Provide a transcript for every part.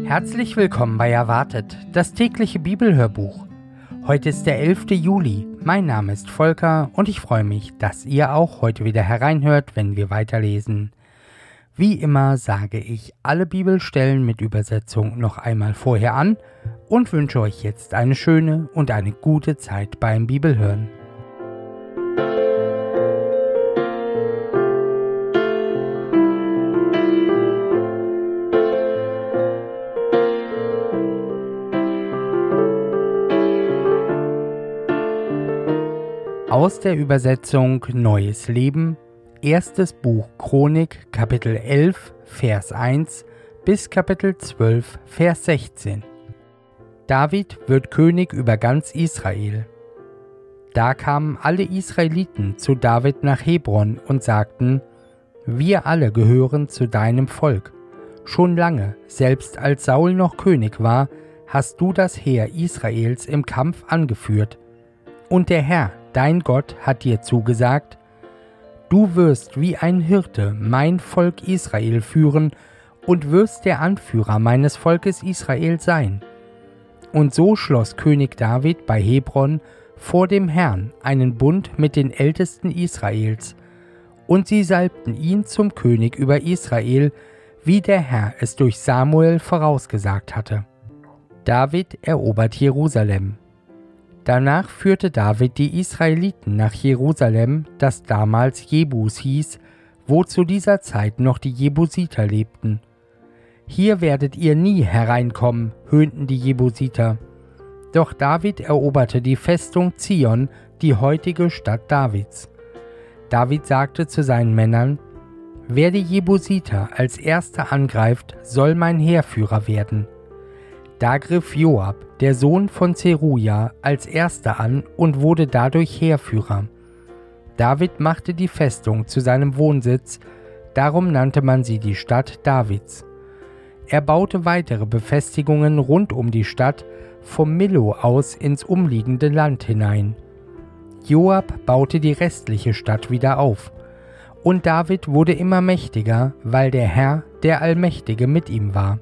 Herzlich willkommen bei Erwartet, das tägliche Bibelhörbuch. Heute ist der 11. Juli. Mein Name ist Volker und ich freue mich, dass ihr auch heute wieder hereinhört, wenn wir weiterlesen. Wie immer sage ich alle Bibelstellen mit Übersetzung noch einmal vorher an und wünsche euch jetzt eine schöne und eine gute Zeit beim Bibelhören. Aus der Übersetzung Neues Leben, erstes Buch Chronik, Kapitel 11, Vers 1 bis Kapitel 12, Vers 16. David wird König über ganz Israel. Da kamen alle Israeliten zu David nach Hebron und sagten: Wir alle gehören zu deinem Volk. Schon lange, selbst als Saul noch König war, hast du das Heer Israels im Kampf angeführt. Und der Herr, dein Gott, hat dir zugesagt: Du wirst wie ein Hirte mein Volk Israel führen und wirst der Anführer meines Volkes Israel sein. Und so schloss König David bei Hebron vor dem Herrn einen Bund mit den Ältesten Israels, und sie salbten ihn zum König über Israel, wie der Herr es durch Samuel vorausgesagt hatte. David erobert Jerusalem. Danach führte David die Israeliten nach Jerusalem, das damals Jebus hieß, wo zu dieser Zeit noch die Jebusiter lebten. Hier werdet ihr nie hereinkommen, höhnten die Jebusiter. Doch David eroberte die Festung Zion, die heutige Stadt Davids. David sagte zu seinen Männern: Wer die Jebusiter als erster angreift, soll mein Heerführer werden. Da griff Joab, der Sohn von Zeruja, als erster an und wurde dadurch Heerführer. David machte die Festung zu seinem Wohnsitz, darum nannte man sie die Stadt Davids. Er baute weitere Befestigungen rund um die Stadt, vom Millo aus ins umliegende Land hinein. Joab baute die restliche Stadt wieder auf. Und David wurde immer mächtiger, weil der Herr, der Allmächtige, mit ihm war.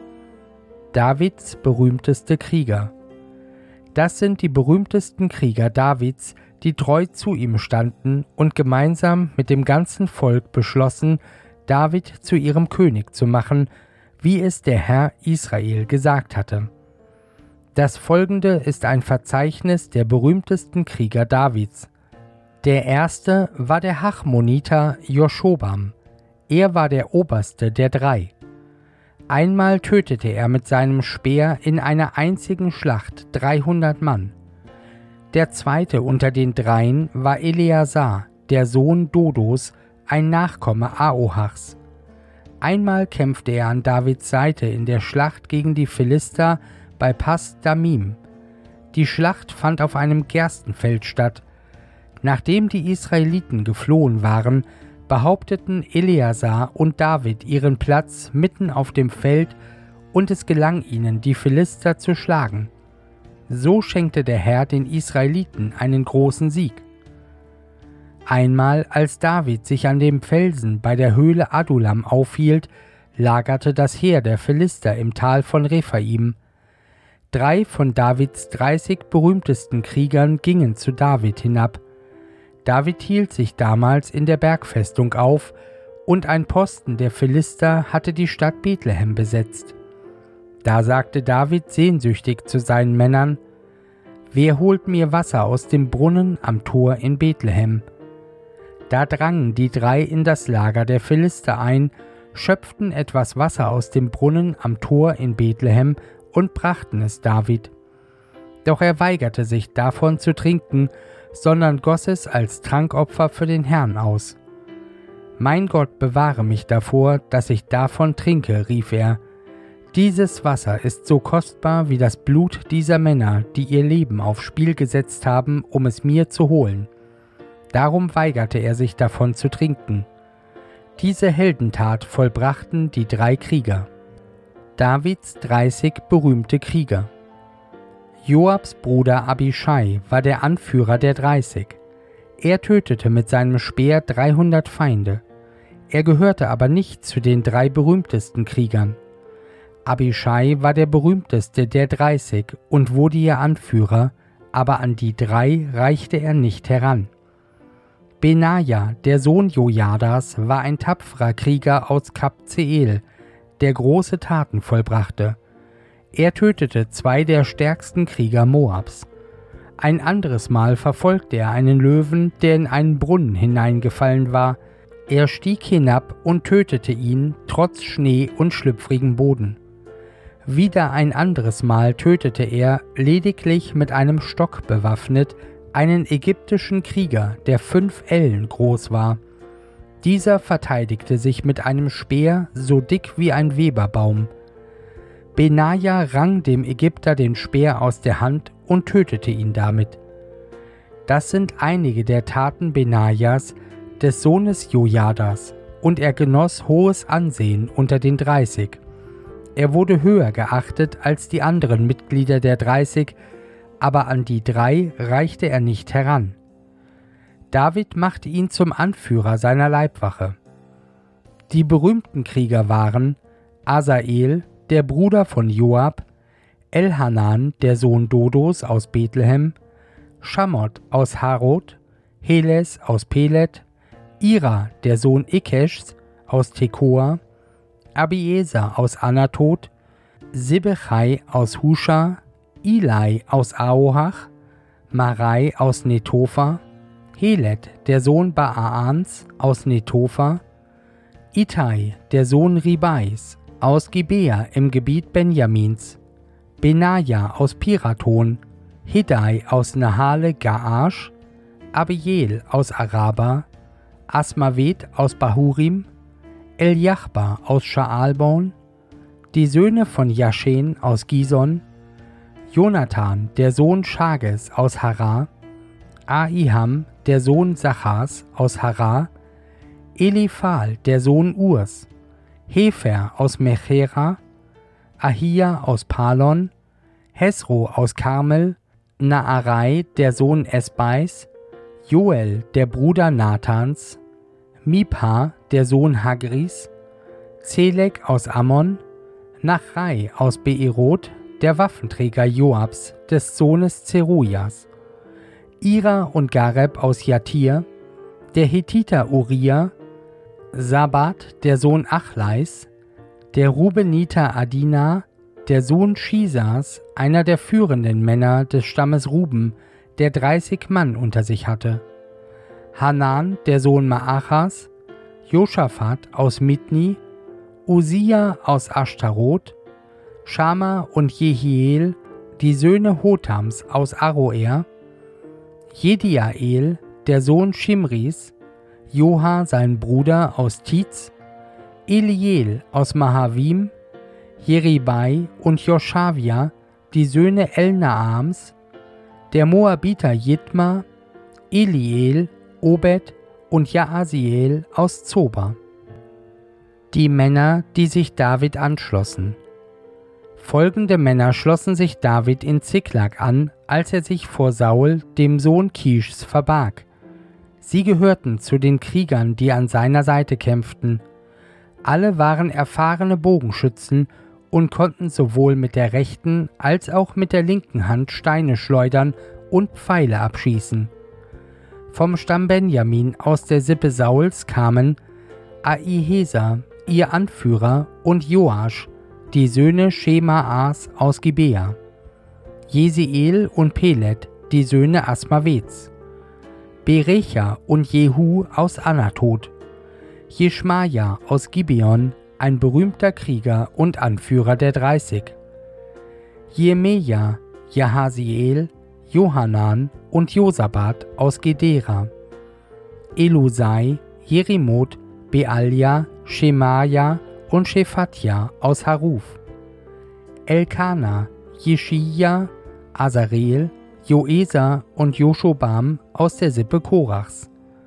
Davids berühmteste Krieger. Das sind die berühmtesten Krieger Davids, die treu zu ihm standen und gemeinsam mit dem ganzen Volk beschlossen, David zu ihrem König zu machen, wie es der Herr Israel gesagt hatte. Das folgende ist ein Verzeichnis der berühmtesten Krieger Davids. Der erste war der Hachmoniter Joschobam. Er war der oberste der drei. Einmal tötete er mit seinem Speer in einer einzigen Schlacht 300 Mann. Der zweite unter den dreien war Eleazar, der Sohn Dodos, ein Nachkomme Ahoachs. Einmal kämpfte er an Davids Seite in der Schlacht gegen die Philister bei Pas Damim. Die Schlacht fand auf einem Gerstenfeld statt. Nachdem die Israeliten geflohen waren, behaupteten Eleazar und David ihren Platz mitten auf dem Feld, und es gelang ihnen, die Philister zu schlagen. So schenkte der Herr den Israeliten einen großen Sieg. Einmal, als David sich an dem Felsen bei der Höhle Adullam aufhielt, lagerte das Heer der Philister im Tal von Rephaim. 3 von Davids 30 berühmtesten Kriegern gingen zu David hinab. David hielt sich damals in der Bergfestung auf, und ein Posten der Philister hatte die Stadt Bethlehem besetzt. Da sagte David sehnsüchtig zu seinen Männern: Wer holt mir Wasser aus dem Brunnen am Tor in Bethlehem? Da drangen die 3 in das Lager der Philister ein, schöpften etwas Wasser aus dem Brunnen am Tor in Bethlehem und brachten es David. Doch er weigerte sich davon zu trinken, sondern goss es als Trankopfer für den Herrn aus. Mein Gott, bewahre mich davor, dass ich davon trinke, rief er. Dieses Wasser ist so kostbar wie das Blut dieser Männer, die ihr Leben aufs Spiel gesetzt haben, um es mir zu holen. Darum weigerte er sich davon zu trinken. Diese Heldentat vollbrachten die 3 Krieger. Davids 30 berühmte Krieger. Joabs Bruder Abischai war der Anführer der 30. Er tötete mit seinem Speer 300 Feinde. Er gehörte aber nicht zu den 3 berühmtesten Kriegern. Abischai war der berühmteste der 30 und wurde ihr Anführer, aber an die 3 reichte er nicht heran. Benaja, der Sohn Jojadas, war ein tapferer Krieger aus Kabzeel, der große Taten vollbrachte. Er tötete 2 der stärksten Krieger Moabs. Ein anderes Mal verfolgte er einen Löwen, der in einen Brunnen hineingefallen war. Er stieg hinab und tötete ihn, trotz Schnee und schlüpfrigem Boden. Wieder ein anderes Mal tötete er, lediglich mit einem Stock bewaffnet, einen ägyptischen Krieger, der 5 Ellen groß war. Dieser verteidigte sich mit einem Speer, so dick wie ein Weberbaum. Benaja rang dem Ägypter den Speer aus der Hand und tötete ihn damit. Das sind einige der Taten Benajas, des Sohnes Jojadas, und er genoss hohes Ansehen unter den 30. Er wurde höher geachtet als die anderen Mitglieder der 30, aber an die 3 reichte er nicht heran. David machte ihn zum Anführer seiner Leibwache. Die berühmten Krieger waren Asael, der Bruder von Joab, Elhanan, der Sohn Dodos aus Bethlehem, Schamot aus Harod, Heles aus Pelet, Ira, der Sohn Ikeschs aus Tekoa, Abieser aus Anatot, Sibbechai aus Husha, Ilai aus Aohach, Marai aus Netopha, Helet, der Sohn Baaans aus Netopha, Ittai, der Sohn Ribais aus Gibea im Gebiet Benjamins, Benaja aus Pirathon, Hiddai aus Nahale Gaash, Abiel aus Araba, Asmavet aus Bahurim, Eljachba aus Schaalbon, die Söhne von Jaschen aus Gison, Jonathan, der Sohn Schages aus Harar, Ahiham, der Sohn Sachas aus Harar, Eliphal, der Sohn Urs, Hefer aus Mechera, Ahia aus Palon, Hesro aus Karmel, Naarai, der Sohn Esbais, Joel, der Bruder Nathans, Mipha, der Sohn Hagris, Zelek aus Ammon, Nachrai aus Beerot, der Waffenträger Joabs, des Sohnes Zerujas, Ira und Gareb aus Jatir, der Hethiter Uriah, Sabat, der Sohn Achleis, der Rubeniter Adina, der Sohn Schisas, einer der führenden Männer des Stammes Ruben, der 30 Mann unter sich hatte, Hanan, der Sohn Maachas, Josaphat aus Mitni, Usia aus Ashtaroth, Schama und Jehiel, die Söhne Hotams aus Aroer, Jediael, der Sohn Shimris, Joha, sein Bruder aus Tiz, Eliel aus Mahavim, Jeribai und Joshavia, die Söhne Elnaams, der Moabiter Jitma, Eliel, Obed und Jaasiel aus Zoba. Die Männer, die sich David anschlossen. Folgende Männer schlossen sich David in Ziklag an, als er sich vor Saul, dem Sohn Kischs, verbarg. Sie gehörten zu den Kriegern, die an seiner Seite kämpften. Alle waren erfahrene Bogenschützen und konnten sowohl mit der rechten als auch mit der linken Hand Steine schleudern und Pfeile abschießen. Vom Stamm Benjamin aus der Sippe Sauls kamen Ahieser, ihr Anführer, und Joasch, die Söhne Schemaas aus Gibea, Jesiel und Pelet, die Söhne Asmavets, Berecha und Jehu aus Anatot, Jeschmaja aus Gibeon, ein berühmter Krieger und Anführer der 30, Jemeja, Jahasiel, Johanan und Josabat aus Gedera, Elusai, Jerimoth, Bealja, Schemaja und Shephatja aus Haruf, Elkana, Jeschia, Azarel, Joesa und Joschobam aus der Sippe Korachs,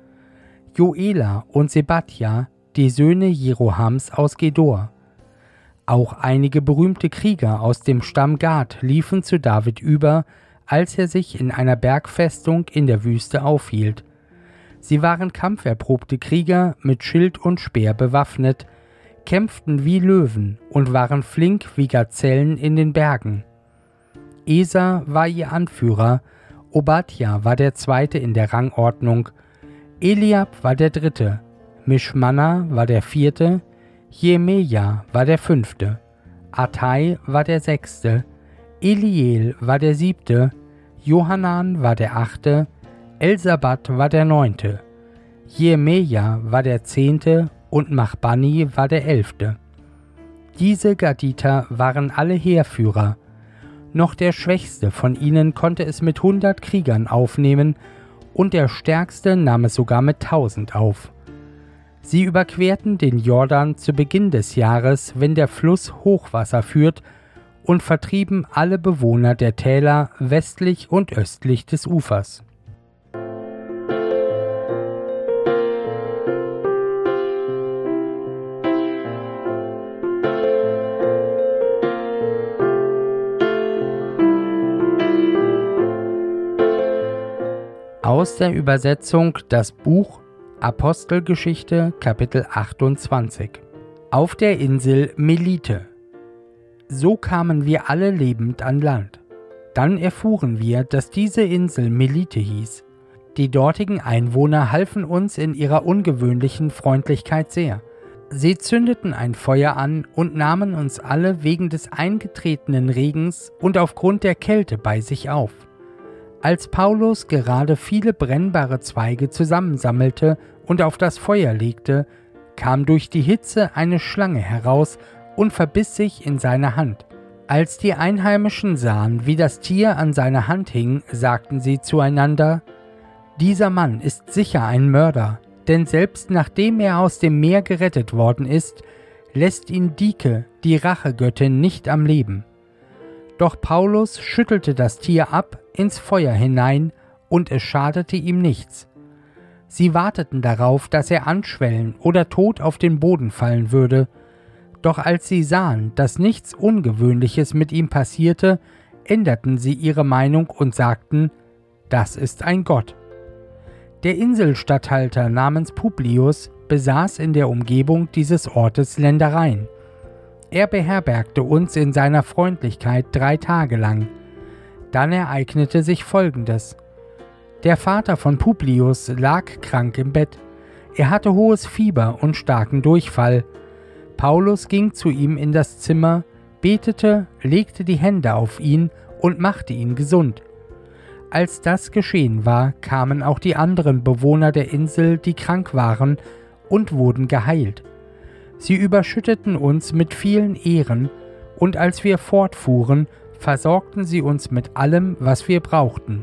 Joela und Sebatja, die Söhne Jerohams aus Gedor. Auch einige berühmte Krieger aus dem Stamm Gad liefen zu David über, als er sich in einer Bergfestung in der Wüste aufhielt. Sie waren kampferprobte Krieger mit Schild und Speer bewaffnet, kämpften wie Löwen und waren flink wie Gazellen in den Bergen. Esa war ihr Anführer, Obadja war der Zweite in der Rangordnung, Eliab war der Dritte, Mischmanna war der Vierte, Jemeja war der Fünfte, Attai war der Sechste, Eliel war der Siebte, Johanan war der Achte, Elsabat war der Neunte, Jemeja war der Zehnte und Machbani war der 11. Diese Gaditer waren alle Heerführer. Noch der Schwächste von ihnen konnte es mit 100 Kriegern aufnehmen, und der Stärkste nahm es sogar mit 1000 auf. Sie überquerten den Jordan zu Beginn des Jahres, wenn der Fluss Hochwasser führt, und vertrieben alle Bewohner der Täler westlich und östlich des Ufers. Aus der Übersetzung das Buch Apostelgeschichte Kapitel 28. Auf der Insel Melite. So kamen wir alle lebend an Land. Dann erfuhren wir, dass diese Insel Melite hieß. Die dortigen Einwohner halfen uns in ihrer ungewöhnlichen Freundlichkeit sehr. Sie zündeten ein Feuer an und nahmen uns alle wegen des eingetretenen Regens und aufgrund der Kälte bei sich auf. Als Paulus gerade viele brennbare Zweige zusammensammelte und auf das Feuer legte, kam durch die Hitze eine Schlange heraus und verbiss sich in seine Hand. Als die Einheimischen sahen, wie das Tier an seiner Hand hing, sagten sie zueinander: Dieser Mann ist sicher ein Mörder, denn selbst nachdem er aus dem Meer gerettet worden ist, lässt ihn Dike, die Rachegöttin, nicht am Leben. Doch Paulus schüttelte das Tier ab ins Feuer hinein, und es schadete ihm nichts. Sie warteten darauf, dass er anschwellen oder tot auf den Boden fallen würde. Doch als sie sahen, dass nichts Ungewöhnliches mit ihm passierte, änderten sie ihre Meinung und sagten: Das ist ein Gott. Der Inselstatthalter namens Publius besaß in der Umgebung dieses Ortes Ländereien. Er beherbergte uns in seiner Freundlichkeit 3 Tage lang. Dann ereignete sich Folgendes. Der Vater von Publius lag krank im Bett. Er hatte hohes Fieber und starken Durchfall. Paulus ging zu ihm in das Zimmer, betete, legte die Hände auf ihn und machte ihn gesund. Als das geschehen war, kamen auch die anderen Bewohner der Insel, die krank waren, und wurden geheilt. Sie überschütteten uns mit vielen Ehren, und als wir fortfuhren, versorgten sie uns mit allem, was wir brauchten.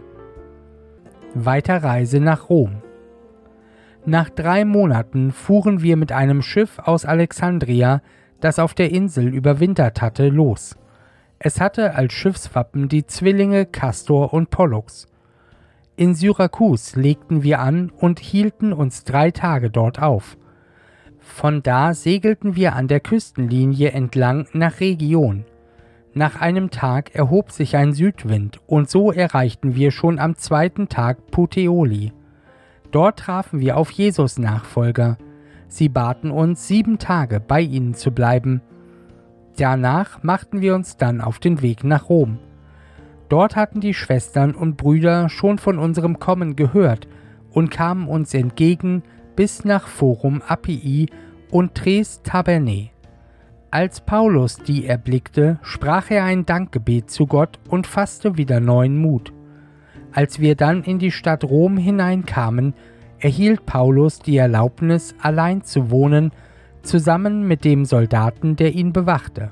Weiterreise nach Rom. Nach 3 Monaten fuhren wir mit einem Schiff aus Alexandria, das auf der Insel überwintert hatte, los. Es hatte als Schiffswappen die Zwillinge Castor und Pollux. In Syrakus legten wir an und hielten uns 3 Tage dort auf. Von da segelten wir an der Küstenlinie entlang nach Region. Nach einem Tag erhob sich ein Südwind, und so erreichten wir schon am 2. Tag Puteoli. Dort trafen wir auf Jesus Nachfolger. Sie baten uns, 7 Tage bei ihnen zu bleiben. Danach machten wir uns dann auf den Weg nach Rom. Dort hatten die Schwestern und Brüder schon von unserem Kommen gehört und kamen uns entgegen bis nach Forum Appii und Tres Tabernae. Als Paulus die erblickte, sprach er ein Dankgebet zu Gott und fasste wieder neuen Mut. Als wir dann in die Stadt Rom hineinkamen, erhielt Paulus die Erlaubnis, allein zu wohnen, zusammen mit dem Soldaten, der ihn bewachte.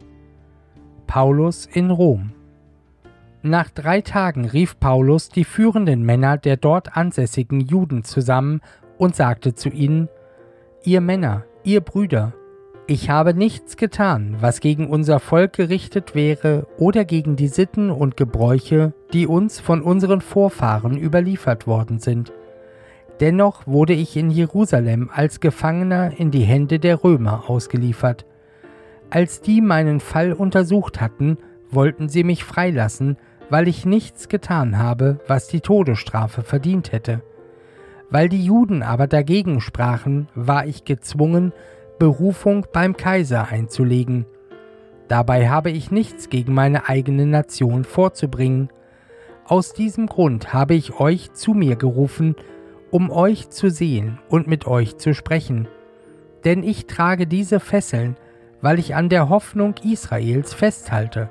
Paulus in Rom. Nach 3 Tagen rief Paulus die führenden Männer der dort ansässigen Juden zusammen und sagte zu ihnen: Ihr Männer, ihr Brüder, ich habe nichts getan, was gegen unser Volk gerichtet wäre oder gegen die Sitten und Gebräuche, die uns von unseren Vorfahren überliefert worden sind. Dennoch wurde ich in Jerusalem als Gefangener in die Hände der Römer ausgeliefert. Als die meinen Fall untersucht hatten, wollten sie mich freilassen, weil ich nichts getan habe, was die Todesstrafe verdient hätte. Weil die Juden aber dagegen sprachen, war ich gezwungen, Berufung beim Kaiser einzulegen. Dabei habe ich nichts gegen meine eigene Nation vorzubringen. Aus diesem Grund habe ich euch zu mir gerufen, um euch zu sehen und mit euch zu sprechen. Denn ich trage diese Fesseln, weil ich an der Hoffnung Israels festhalte.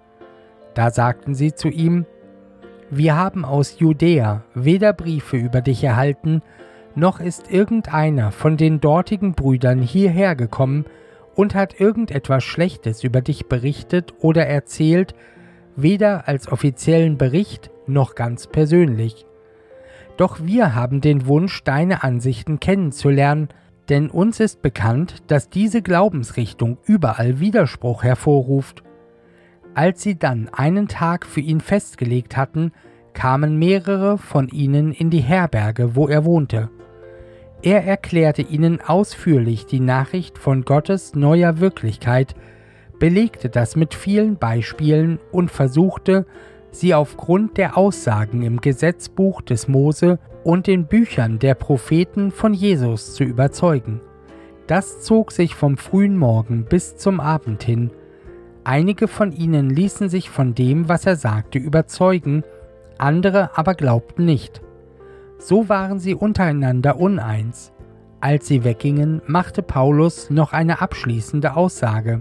Da sagten sie zu ihm: Wir haben aus Judäa weder Briefe über dich erhalten, noch ist irgendeiner von den dortigen Brüdern hierher gekommen und hat irgendetwas Schlechtes über dich berichtet oder erzählt, weder als offiziellen Bericht noch ganz persönlich. Doch wir haben den Wunsch, deine Ansichten kennenzulernen, denn uns ist bekannt, dass diese Glaubensrichtung überall Widerspruch hervorruft. Als sie dann einen Tag für ihn festgelegt hatten, kamen mehrere von ihnen in die Herberge, wo er wohnte. Er erklärte ihnen ausführlich die Nachricht von Gottes neuer Wirklichkeit, belegte das mit vielen Beispielen und versuchte, sie aufgrund der Aussagen im Gesetzbuch des Mose und den Büchern der Propheten von Jesus zu überzeugen. Das zog sich vom frühen Morgen bis zum Abend hin. Einige von ihnen ließen sich von dem, was er sagte, überzeugen, andere aber glaubten nicht. So waren sie untereinander uneins. Als sie weggingen, machte Paulus noch eine abschließende Aussage.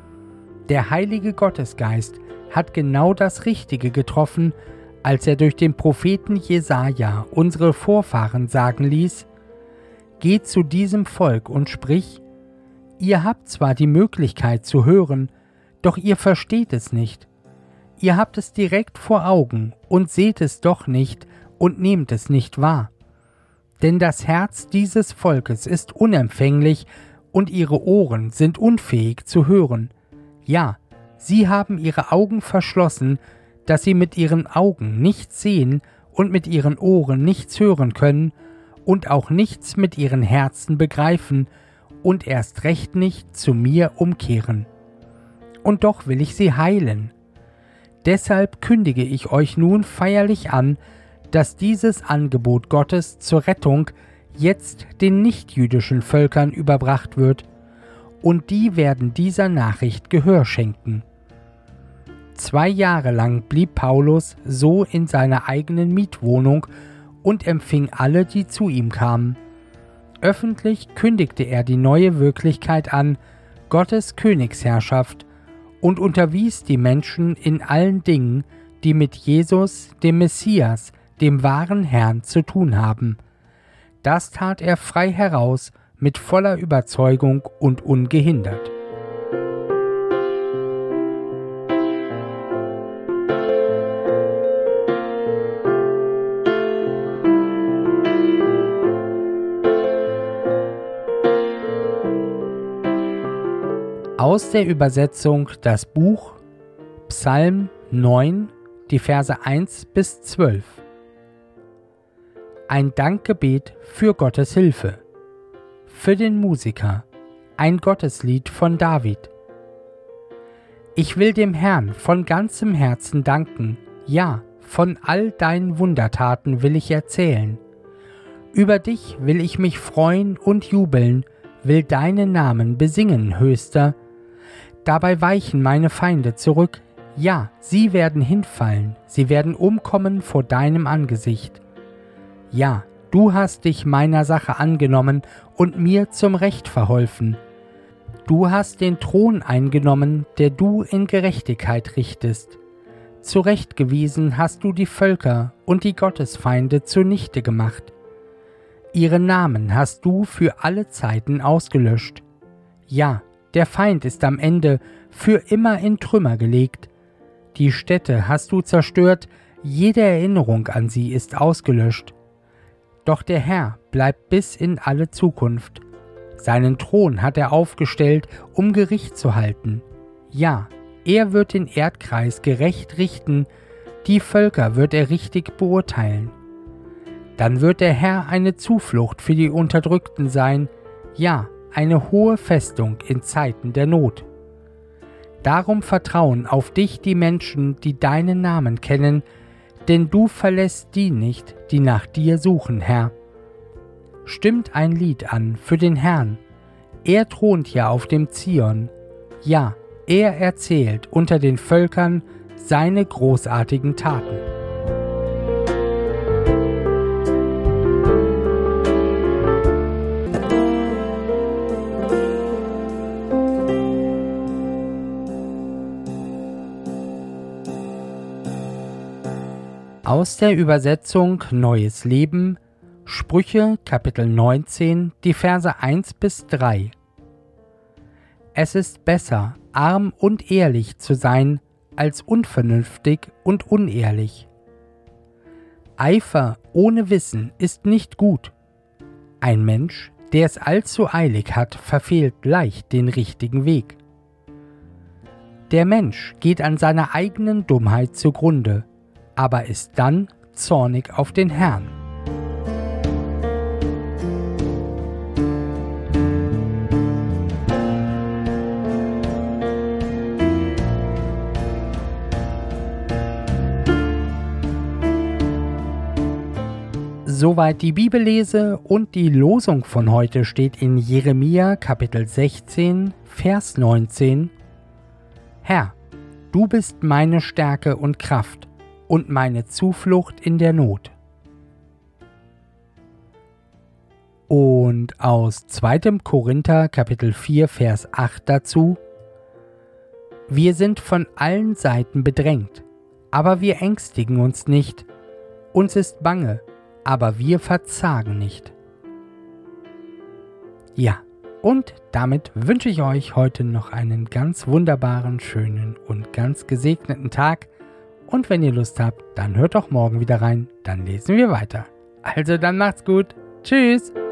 Der heilige Gottesgeist hat genau das Richtige getroffen, als er durch den Propheten Jesaja unsere Vorfahren sagen ließ: Geh zu diesem Volk und sprich: Ihr habt zwar die Möglichkeit zu hören, doch ihr versteht es nicht. Ihr habt es direkt vor Augen und seht es doch nicht und nehmt es nicht wahr. Denn das Herz dieses Volkes ist unempfänglich und ihre Ohren sind unfähig zu hören. Ja, sie haben ihre Augen verschlossen, dass sie mit ihren Augen nichts sehen und mit ihren Ohren nichts hören können und auch nichts mit ihren Herzen begreifen und erst recht nicht zu mir umkehren. Und doch will ich sie heilen. Deshalb kündige ich euch nun feierlich an, dass dieses Angebot Gottes zur Rettung jetzt den nichtjüdischen Völkern überbracht wird, und die werden dieser Nachricht Gehör schenken. 2 Jahre lang blieb Paulus so in seiner eigenen Mietwohnung und empfing alle, die zu ihm kamen. Öffentlich kündigte er die neue Wirklichkeit an, Gottes Königsherrschaft, und unterwies die Menschen in allen Dingen, die mit Jesus, dem Messias, dem wahren Herrn, zu tun haben. Das tat er frei heraus, mit voller Überzeugung und ungehindert. Aus der Übersetzung das Buch Psalm 9, die Verse 1 bis 12. Ein Dankgebet für Gottes Hilfe. Für den Musiker. Ein Gotteslied von David. Ich will dem Herrn von ganzem Herzen danken, ja, von all deinen Wundertaten will ich erzählen. Über dich will ich mich freuen und jubeln, will deinen Namen besingen, Höchster. Dabei weichen meine Feinde zurück, ja, sie werden hinfallen, sie werden umkommen vor deinem Angesicht. Ja, du hast dich meiner Sache angenommen und mir zum Recht verholfen. Du hast den Thron eingenommen, der du in Gerechtigkeit richtest. Zurechtgewiesen hast du die Völker und die Gottesfeinde zunichte gemacht. Ihre Namen hast du für alle Zeiten ausgelöscht. Ja, der Feind ist am Ende für immer in Trümmer gelegt. Die Städte hast du zerstört, jede Erinnerung an sie ist ausgelöscht. Doch der Herr bleibt bis in alle Zukunft. Seinen Thron hat er aufgestellt, um Gericht zu halten. Ja, er wird den Erdkreis gerecht richten, die Völker wird er richtig beurteilen. Dann wird der Herr eine Zuflucht für die Unterdrückten sein, ja, eine hohe Festung in Zeiten der Not. Darum vertrauen auf dich die Menschen, die deinen Namen kennen, denn du verlässt die nicht, die nach dir suchen, Herr. Stimmt ein Lied an für den Herrn. Er thront ja auf dem Zion. Ja, er erzählt unter den Völkern seine großartigen Taten. Aus der Übersetzung Neues Leben, Sprüche Kapitel 19, die Verse 1 bis 3. Es ist besser, arm und ehrlich zu sein, als unvernünftig und unehrlich. Eifer ohne Wissen ist nicht gut. Ein Mensch, der es allzu eilig hat, verfehlt leicht den richtigen Weg. Der Mensch geht an seiner eigenen Dummheit zugrunde, aber ist dann zornig auf den Herrn. Soweit die Bibellese und die Losung von heute steht in Jeremia Kapitel 16, Vers 19. Herr, du bist meine Stärke und Kraft und meine Zuflucht in der Not. Und aus 2. Korinther Kapitel 4, Vers 8 dazu: Wir sind von allen Seiten bedrängt, aber wir ängstigen uns nicht. Uns ist bange, aber wir verzagen nicht. Ja, und damit wünsche ich euch heute noch einen ganz wunderbaren, schönen und ganz gesegneten Tag. Und wenn ihr Lust habt, dann hört doch morgen wieder rein, dann lesen wir weiter. Also dann macht's gut. Tschüss!